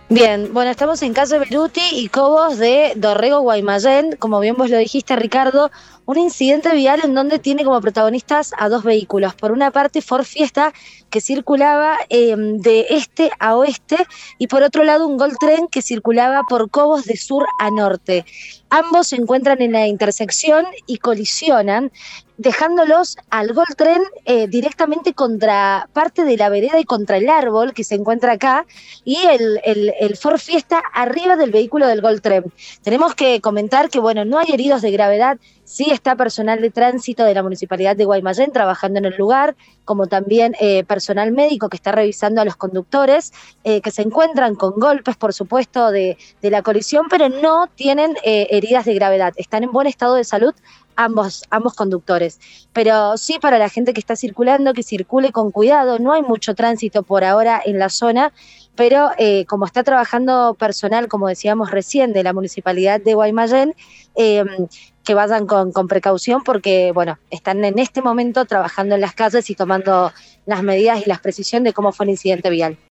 Bien, bueno, estamos en calle Beruti y Cobos de Dorrego, Guaymallén, como bien vos lo dijiste, Ricardo, un incidente vial en donde tiene como protagonistas a dos vehículos. Por una parte, Ford Fiesta, que circulaba de este a oeste, y por otro lado, un Gol Tren que circulaba por Cobos de sur a norte. Ambos se encuentran en la intersección y colisionan, dejándolos al Gol Tren directamente contra parte de la vereda y contra el árbol que se encuentra acá, y el Ford Fiesta arriba del vehículo del Gol Tren. Tenemos que comentar que, bueno, no hay heridos de gravedad, sí está personal de tránsito de la Municipalidad de Guaymallén trabajando en el lugar, como también personal médico que está revisando a los conductores, que se encuentran con golpes, por supuesto, de la colisión, pero no tienen heridas de gravedad, están en buen estado de salud ambos conductores. Pero sí, para la gente que está circulando, que circule con cuidado, no hay mucho tránsito por ahora en la zona, pero como está trabajando personal, como decíamos recién, de la Municipalidad de Guaymallén, que vayan con precaución porque, bueno, están en este momento trabajando en las calles y tomando las medidas y las precisiones de cómo fue el incidente vial.